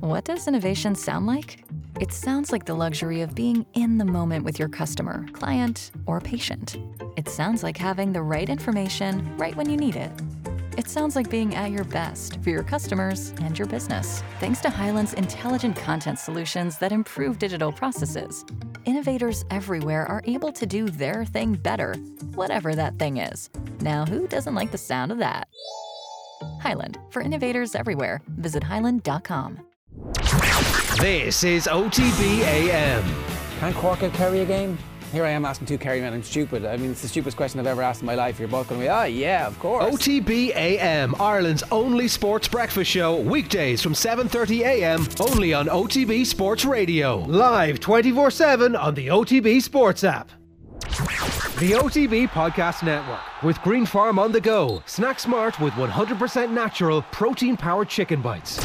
What does innovation sound like? It sounds like the luxury of being in the moment with your customer, client, or patient. It sounds like having the right information right when you need it. It sounds like being at your best for your customers and your business. Thanks to Hyland's intelligent content solutions that improve digital processes, innovators everywhere are able to do their thing better, whatever that thing is. Now, who doesn't like the sound of that? Hyland, for innovators everywhere. Visit hyland.com. This is OTB AM. Can Cork out Kerry a game? Here I am asking two Kerry men, I'm stupid. I mean, it's the stupidest question I've ever asked in my life. You're both going to be, yeah, of course. OTB AM, Ireland's only sports breakfast show, weekdays from 7:30 AM, only on OTB Sports Radio. Live 24/7 on the OTB Sports app. The OTB Podcast Network, with Green Farm on the go. Snack smart with 100% natural, protein-powered chicken bites.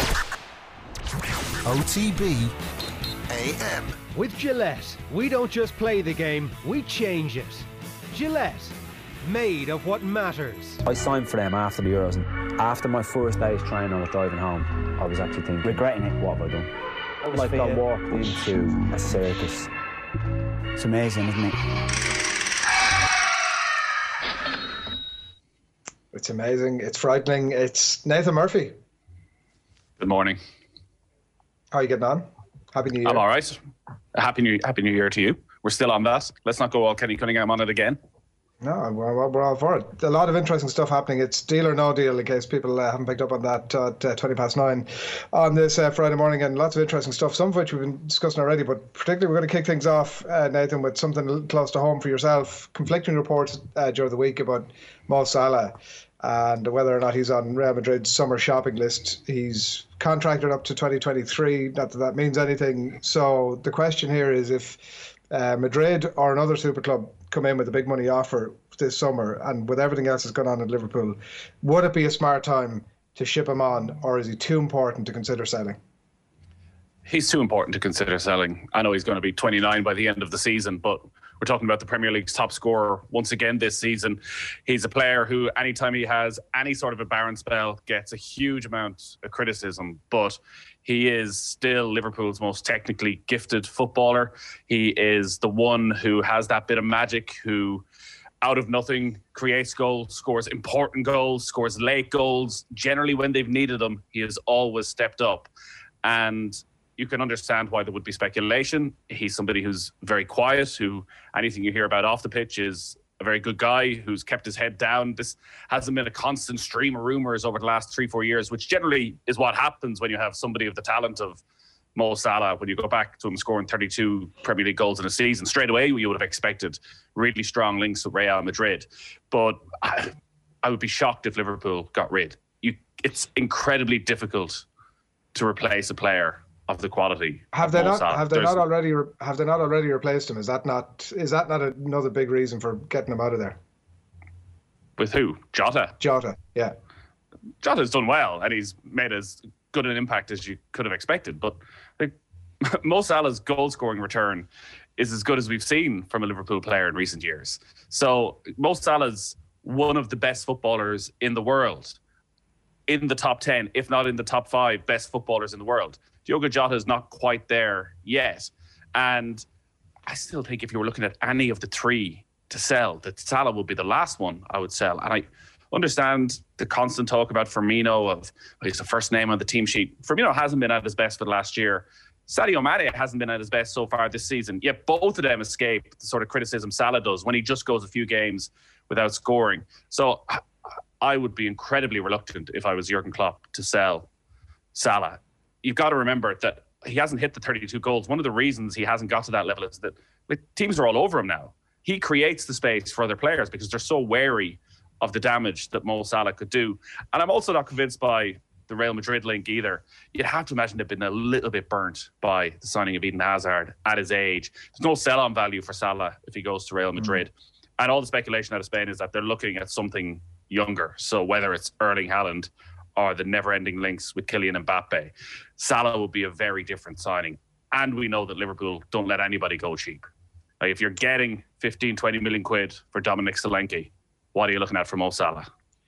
OTB AM. With Gillette, we don't just play the game, we change it. Gillette, made of what matters. I signed for them after the Euros, and after my first day's training, I was driving home. I was actually thinking, regretting it, what have I done? Like I walked into a circus. It's amazing, isn't it? It's amazing. It's frightening. It's Nathan Murphy. Good morning. How are you getting on? Happy New Year. I'm all right. Happy New Year to you. We're still on that. Let's not go all Kenny Cunningham on it again. No, we're all for it. A lot of interesting stuff happening. It's deal or no deal, in case people haven't picked up on that at 9:20 on this Friday morning. And lots of interesting stuff, some of which we've been discussing already. But particularly, we're going to kick things off, Nathan, with something close to home for yourself. Conflicting reports during the week about Mo Salah and whether or not he's on Real Madrid's summer shopping list. He's contracted up to 2023. Not that that means anything. So the question here is if Madrid or another super club come in with a big money offer this summer, and with everything else that's gone on at Liverpool, would it be a smart time to ship him on, or is he too important to consider selling? He's too important to consider selling. I know he's going to be 29 by the end of the season, but we're talking about the Premier League's top scorer once again this season. He's a player who, anytime he has any sort of a barren spell, gets a huge amount of criticism, but he is still Liverpool's most technically gifted footballer. He is the one who has that bit of magic, who out of nothing creates goals, scores important goals, scores late goals. Generally, when they've needed them, he has always stepped up. And you can understand why there would be speculation. He's somebody who's very quiet, who anything you hear about off the pitch is a very good guy who's kept his head down. This hasn't been a constant stream of rumours over the last 3-4 years, which generally is what happens when you have somebody of the talent of Mo Salah. When you go back to him scoring 32 Premier League goals in a season, straight away you would have expected really strong links with Real Madrid. But I would be shocked if Liverpool got rid. It's incredibly difficult to replace a player of the quality. Have they not already replaced him? Is that not another big reason for getting him out of there? With who? Jota, yeah. Jota's done well, and he's made as good an impact as you could have expected. But Mo Salah's goal-scoring return is as good as we've seen from a Liverpool player in recent years. So Mo Salah's one of the best footballers in the world, in the top 10, if not in the top 5 best footballers in the world. Diogo Jota is not quite there yet. And I still think if you were looking at any of the three to sell, that Salah would be the last one I would sell. And I understand the constant talk about Firmino of he's the first name on the team sheet. Firmino hasn't been at his best for the last year. Sadio Mane hasn't been at his best so far this season. Yet both of them escape the sort of criticism Salah does when he just goes a few games without scoring. So I would be incredibly reluctant if I was Jurgen Klopp to sell Salah. You've got to remember that he hasn't hit the 32 goals. One of the reasons he hasn't got to that level is that teams are all over him now. He creates the space for other players because they're so wary of the damage that Mo Salah could do. And I'm also not convinced by the Real Madrid link either. You'd have to imagine they've been a little bit burnt by the signing of Eden Hazard at his age. There's no sell-on value for Salah if he goes to Real Madrid. And all the speculation out of Spain is that they're looking at something younger. So whether it's Erling Haaland or the never-ending links with Kylian Mbappe, Salah will be a very different signing. And we know that Liverpool don't let anybody go cheap. Like if you're getting 15, 20 million quid for Dominic Solanke, what are you looking at for Mo Salah?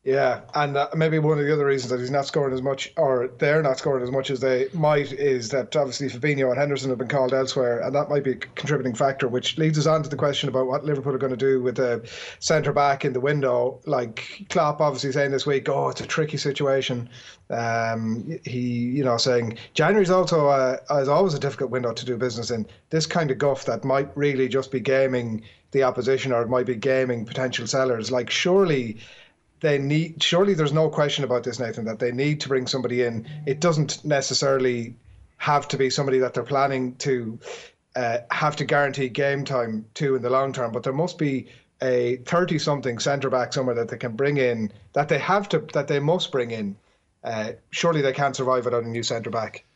Yeah, and maybe one of the other reasons that he's not scoring as much, or they're not scoring as much as they might, is that obviously Fabinho and Henderson have been called elsewhere, and that might be a contributing factor, which leads us on to the question about what Liverpool are going to do with the centre-back in the window. Like Klopp obviously saying this week, it's a tricky situation. He, saying January's also is always a difficult window to do business in. This kind of guff that might really just be gaming the opposition, or it might be gaming potential sellers. Like surely there's no question about this, Nathan, that they need to bring somebody in. It doesn't necessarily have to be somebody that they're planning to have to guarantee game time to in the long term, but there must be a 30-something centre-back somewhere that they can bring in, that they must bring in. Surely they can't survive without a new centre-back.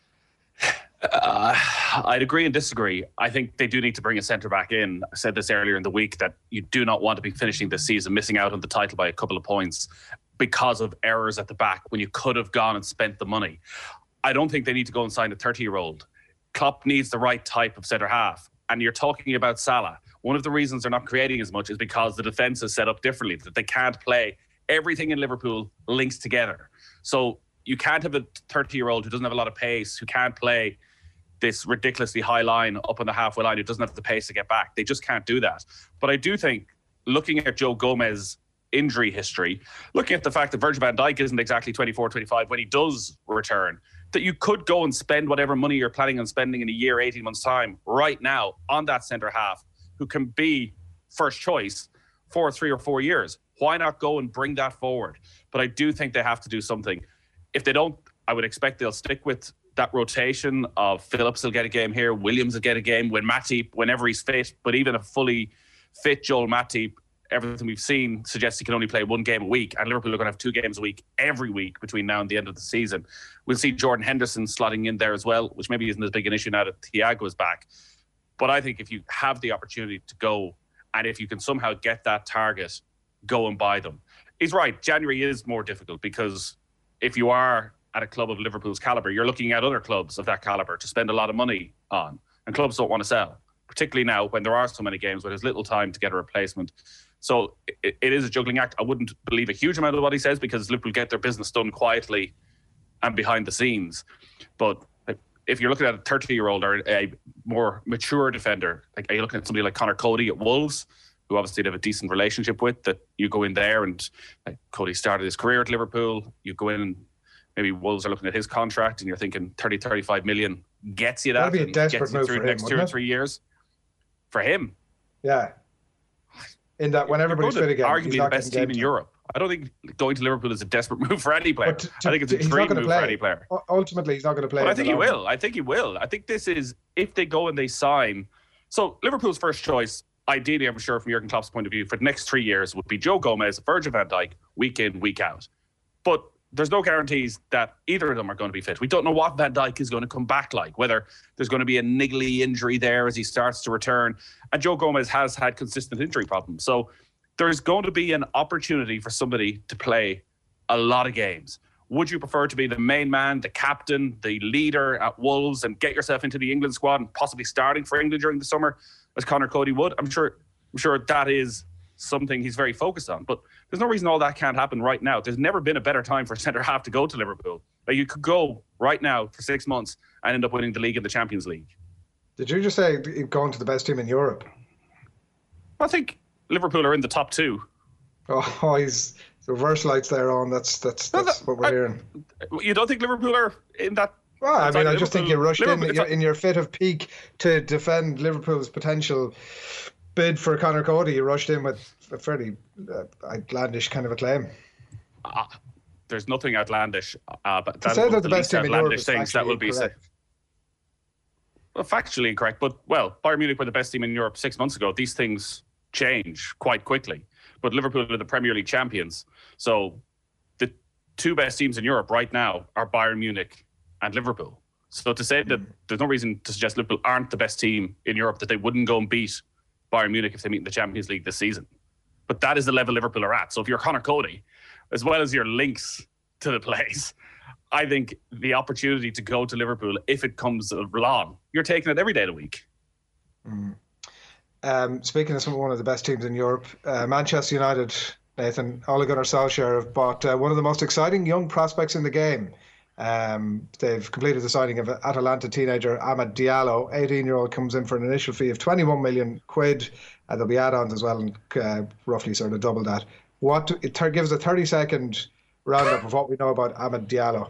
I'd agree and disagree. I think they do need to bring a centre-back in. I said this earlier in the week that you do not want to be finishing this season missing out on the title by a couple of points because of errors at the back when you could have gone and spent the money. I don't think they need to go and sign a 30-year-old. Klopp needs the right type of centre-half. And you're talking about Salah. One of the reasons they're not creating as much is because the defence is set up differently, that they can't play. Everything in Liverpool links together. So you can't have a 30-year-old who doesn't have a lot of pace, who can't play this ridiculously high line up on the halfway line, who doesn't have the pace to get back. They just can't do that. But I do think, looking at Joe Gomez's injury history, looking at the fact that Virgil van Dijk isn't exactly 24, 25 when he does return, that you could go and spend whatever money you're planning on spending in a year, 18 months' time, right now on that centre half who can be first choice for 3 or 4 years. Why not go and bring that forward? But I do think they have to do something. If they don't, I would expect they'll stick with that rotation of Phillips will get a game here, Williams will get a game when Matip, whenever he's fit, but even a fully fit Joel Matip, everything we've seen suggests he can only play one game a week, and Liverpool are going to have 2 games a week every week between now and the end of the season. We'll see Jordan Henderson slotting in there as well, which maybe isn't as big an issue now that Thiago is back. But I think if you have the opportunity to go, and if you can somehow get that target, go and buy them. He's right, January is more difficult because if you are at a club of Liverpool's calibre, you're looking at other clubs of that calibre to spend a lot of money on. And clubs don't want to sell, particularly now when there are so many games where there's little time to get a replacement. So it is a juggling act. I wouldn't believe a huge amount of what he says because Liverpool get their business done quietly and behind the scenes. But if you're looking at a 30-year-old or a more mature defender, like, are you looking at somebody like Connor Cody at Wolves, who obviously they have a decent relationship with, that you go in there and like, Cody started his career at Liverpool, you go in and maybe Wolves are looking at his contract and you're thinking 30, 35 million gets you that. That'd be a desperate move through for the next him, 2 or 3 years. For him. Yeah. In that when everybody's fit again, arguably the best team in Europe. I don't think going to Liverpool is a desperate move for any player. I think it's a dream move for any player. Ultimately, he's not going to play. But I think he will. I think he will. I think this is, if they go and they sign. So Liverpool's first choice, ideally, I'm sure from Jurgen Klopp's point of view, for the next 3 years would be Joe Gomez, Virgil van Dijk, week in, week out. But there's no guarantees that either of them are going to be fit. We don't know what Van Dijk is going to come back like, whether there's going to be a niggly injury there as he starts to return. And Joe Gomez has had consistent injury problems. So there's going to be an opportunity for somebody to play a lot of games. Would you prefer to be the main man, the captain, the leader at Wolves and get yourself into the England squad and possibly starting for England during the summer as Connor Cody would? I'm sure that is something he's very focused on. But there's no reason all that can't happen right now. There's never been a better time for a centre-half to go to Liverpool. Like, you could go right now for 6 months and end up winning the league and the Champions League. Did you just say going to the best team in Europe? I think Liverpool are in the top 2. Oh, he's reverse lights there on. That's what we're hearing. You don't think Liverpool are in that? Well, I mean, I just think you rushed in your fit of peak to defend Liverpool's potential bid for Connor Cody. You rushed in with a fairly outlandish kind of a claim. There's nothing outlandish. But that say is that the best team in Europe is things that will be said. Well, factually incorrect, but Bayern Munich were the best team in Europe 6 months ago. These things change quite quickly. But Liverpool are the Premier League champions. So the 2 best teams in Europe right now are Bayern Munich and Liverpool. So to say that there's no reason to suggest Liverpool aren't the best team in Europe, that they wouldn't go and beat Bayern Munich if they meet in the Champions League this season. But that is the level Liverpool are at. So if you're Connor Cody, as well as your links to the place, I think the opportunity to go to Liverpool, if it comes along, you're taking it every day of the week. Speaking of one of the best teams in Europe, Manchester United Nathan. Ole Gunnar Solskjaer have bought one of the most exciting young prospects in the game. They've completed the signing of Atalanta teenager Amad Diallo. 18-year-old comes in for an initial fee of 21 million quid. There'll be add-ons as well, and roughly sort of double that. Give us a 30-second roundup of what we know about Amad Diallo.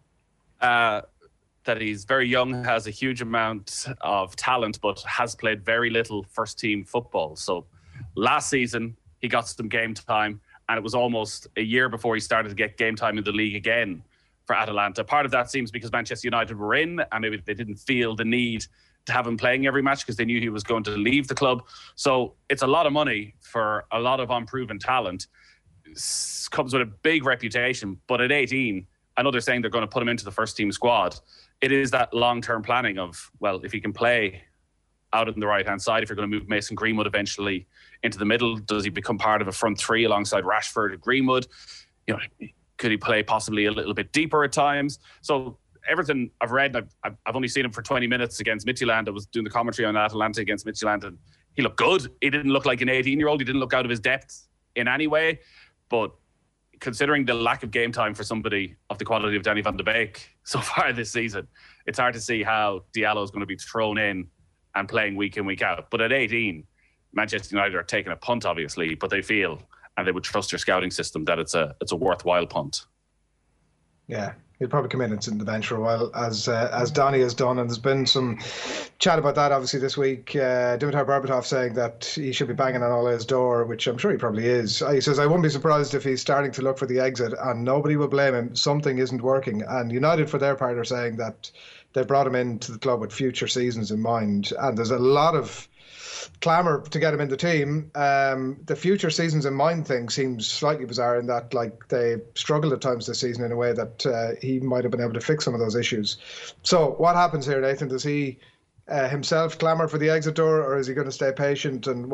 That he's very young, has a huge amount of talent, but has played very little first-team football. So last season, he got some game time, and it was almost a year before he started to get game time in the league again for Atalanta. Part of that seems because Manchester United were in, and maybe they didn't feel the need to have him playing every match because they knew he was going to leave the club. So it's a lot of money for a lot of unproven talent. Comes with a big reputation, but at 18, I know they're saying they're going to put him into the first team squad. It is that long-term planning of, well, if he can play out on the right-hand side, if you're going to move Mason Greenwood eventually into the middle, does he become part of a front three alongside Rashford and Greenwood? You know, could he play possibly a little bit deeper at times? So everything I've read, I've only seen him for 20 minutes against Midtjylland. I was doing the commentary on Atalanta against Midtjylland, and he looked good. He didn't look like an 18-year-old. He didn't look out of his depth in any way. But considering the lack of game time for somebody of the quality of Danny van de Beek so far this season, it's hard to see how Diallo is going to be thrown in and playing week in, week out. But at 18, Manchester United are taking a punt, obviously, but they feel, and they would trust their scouting system, that it's a worthwhile punt. Yeah, he'll probably come in and sit in the bench for a while, as Donny has done. And there's been some chat about that, obviously, this week. Dimitar Berbatov saying that he should be banging on Ole's door, which I'm sure he probably is. He says, I wouldn't be surprised if he's starting to look for the exit, and nobody will blame him. Something isn't working. And United, for their part, are saying that they brought him into the club with future seasons in mind. And there's a lot of clamour to get him in the team. The future seasons in mind thing seems slightly bizarre in that, like, they struggled at times this season in a way that he might have been able to fix some of those issues. So what happens here, Nathan? Does he himself clamour for the exit door, or is he going to stay patient? And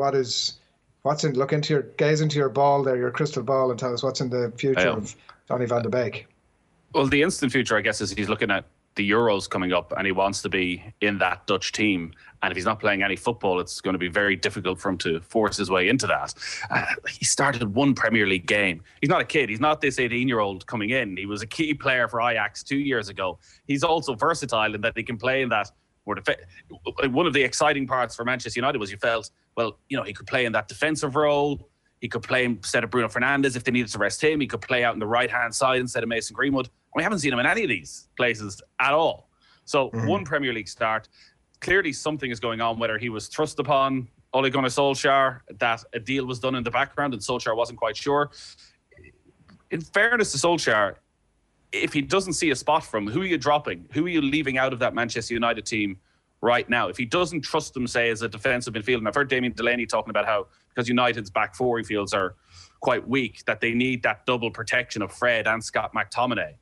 gaze into your ball there, your crystal ball, and tell us what's in the future of Donny van de Beek? Well, the instant future, I guess, is he's looking at the Euros coming up, and he wants to be in that Dutch team. And if he's not playing any football, it's going to be very difficult for him to force his way into that. He started one Premier League game. He's not a kid. He's not this 18-year-old coming in. He was a key player for Ajax 2 years ago. He's also versatile in that he can play in that. One of the exciting parts for Manchester United was you felt, well, you know, he could play in that defensive role. He could play instead of Bruno Fernandes if they needed to rest him. He could play out on the right-hand side instead of Mason Greenwood. We haven't seen him in any of these places at all. So one Premier League start. Clearly something is going on, whether he was thrust upon Ole Gunnar Solskjaer, that a deal was done in the background and Solskjaer wasn't quite sure. In fairness to Solskjaer, if he doesn't see a spot from him, who are you dropping? Who are you leaving out of that Manchester United team right now? If he doesn't trust them, say, as a defensive midfielder, and I've heard Damien Delaney talking about how, because United's back four, he feels, are quite weak, that they need that double protection of Fred and Scott McTominay.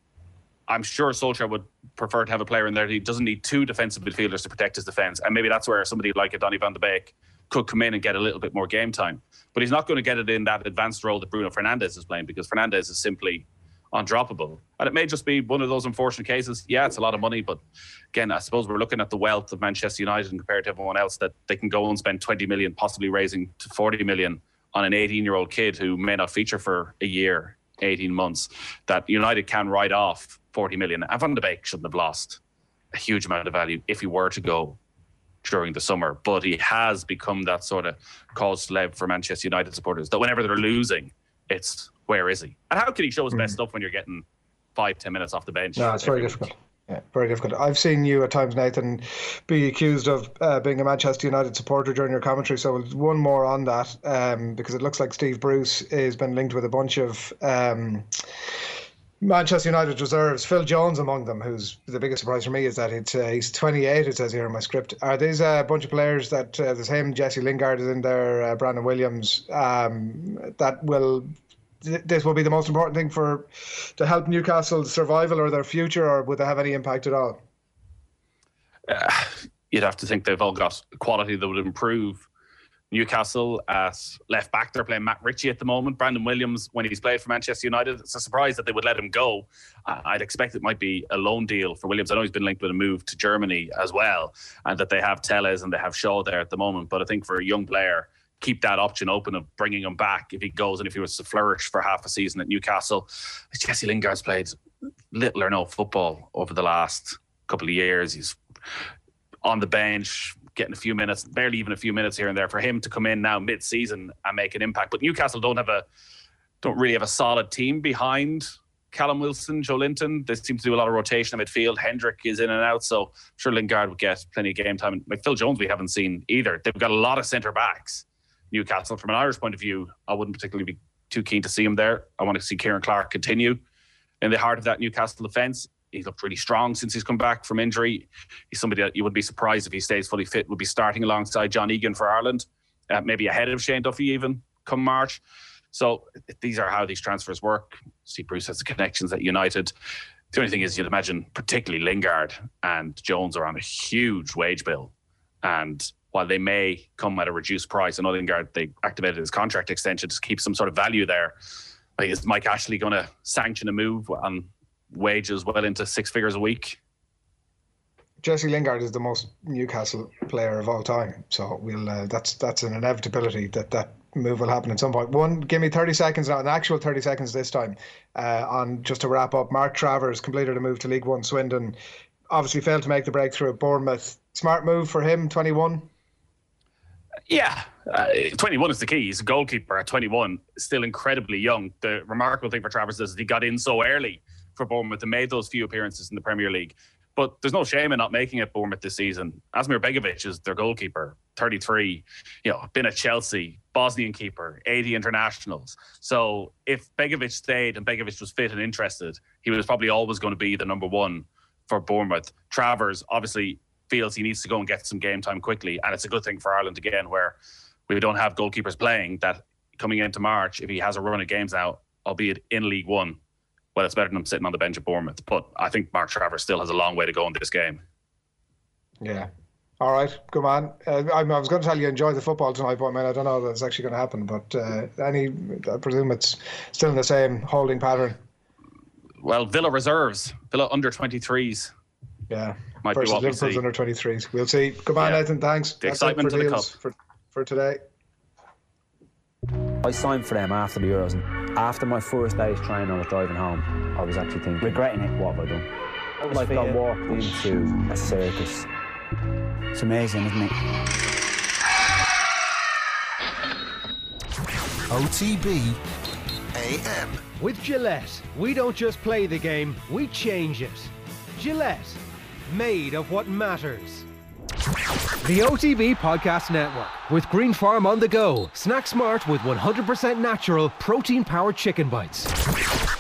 I'm sure Solskjaer would prefer to have a player in there that he doesn't need two defensive midfielders to protect his defence. And maybe that's where somebody like a Donny van de Beek could come in and get a little bit more game time. But he's not going to get it in that advanced role that Bruno Fernandes is playing, because Fernandes is simply undroppable. And it may just be one of those unfortunate cases. Yeah, it's a lot of money, but again, I suppose we're looking at the wealth of Manchester United and compared to everyone else, that they can go and spend 20 million, possibly raising to 40 million on an 18-year-old kid who may not feature for a year, 18 months, that United can write off 40 million. And Van de Beek shouldn't have lost a huge amount of value if he were to go during the summer. But he has become that sort of cause célèbre for Manchester United supporters, that whenever they're losing, it's, where is he? And how can he show his best stuff when you're getting 5-10 minutes off the bench? No, it's very difficult. Yeah, very difficult. I've seen you at times, Nathan, be accused of being a Manchester United supporter during your commentary. So one more on that, because it looks like Steve Bruce has been linked with a bunch of Manchester United reserves, Phil Jones among them, who's the biggest surprise for me is that he's 28, it says here in my script. Are these a bunch of players that there's him, Jesse Lingard is in there, Brandon Williams, this will be the most important thing to help Newcastle's survival or their future, or would they have any impact at all? You'd have to think they've all got quality that would improve Newcastle. At left back, they're playing Matt Ritchie at the moment. Brandon Williams, when he's played for Manchester United, it's a surprise that they would let him go. I'd expect it might be a loan deal for Williams. I know he's been linked with a move to Germany as well, and that they have Telles and they have Shaw there at the moment. But I think for a young player keep that option open of bringing him back if he goes and if he was to flourish for half a season at Newcastle. Jesse Lingard's played little or no football over the last couple of years. He's on the bench, getting a few minutes, barely even a few minutes here and there. For him to come in now mid-season and make an impact. But Newcastle don't really have a solid team behind Callum Wilson, Joe Linton. They seem to do a lot of rotation in midfield. Hendrick is in and out, so I'm sure Lingard would get plenty of game time. And like Phil Jones, we haven't seen either. They've got a lot of centre-backs, Newcastle. From an Irish point of view, I wouldn't particularly be too keen to see him there. I want to see Kieran Clark continue in the heart of that Newcastle defence. He's looked really strong since he's come back from injury. He's somebody that you wouldn't be surprised if he stays fully fit, would be starting alongside John Egan for Ireland, maybe ahead of Shane Duffy even come March. So these are how these transfers work. See, Bruce has the connections at United. The only thing is, you'd imagine particularly Lingard and Jones are on a huge wage bill. And while they may come at a reduced price, I know Lingard, they activated his contract extension to keep some sort of value there. Like, is Mike Ashley going to sanction a move on wages well into 6 figures a week? Jesse Lingard is the most Newcastle player of all time, so we'll that's an inevitability that move will happen at some point. Give me 30 seconds now, an actual 30 seconds this time, on just to wrap up. Mark Travers completed a move to League One. Swindon obviously failed to make the breakthrough at Bournemouth. Smart move for him, 21. Yeah, 21 is the key. He's a goalkeeper at 21, still incredibly young. The remarkable thing for Travers is he got in so early for Bournemouth and made those few appearances in the Premier League. But there's no shame in not making it Bournemouth this season. Asmir Begovic is their goalkeeper, 33, been at Chelsea, Bosnian keeper, 80 internationals. So if Begovic stayed and Begovic was fit and interested, he was probably always going to be the number one for Bournemouth. Travers obviously feels he needs to go and get some game time quickly. And it's a good thing for Ireland, again, where we don't have goalkeepers playing, that coming into March, if he has a run of games now, albeit in League One, well, it's better than him sitting on the bench at Bournemouth. But I think Mark Travers still has a long way to go in this game. Yeah. All right. Good man. I was going to tell you enjoy the football tonight, but I don't know that it's actually going to happen. But I presume it's still in the same holding pattern. Well, Villa reserves, Villa under 23s. Yeah. Might be what Liverpool's under 23s. We'll see. Good man, Nathan. Thanks. The excitement of the cup for today. I signed for them after the Euros, and after my first day's training, I was driving home. I was actually thinking, regretting it. What have I done? Like I walked into a circus. It's amazing, isn't it? OTB AM. With Gillette, we don't just play the game, we change it. Gillette, made of what matters. The OTB Podcast Network, with Green Farm on the go. Snack smart with 100% natural, protein-powered chicken bites.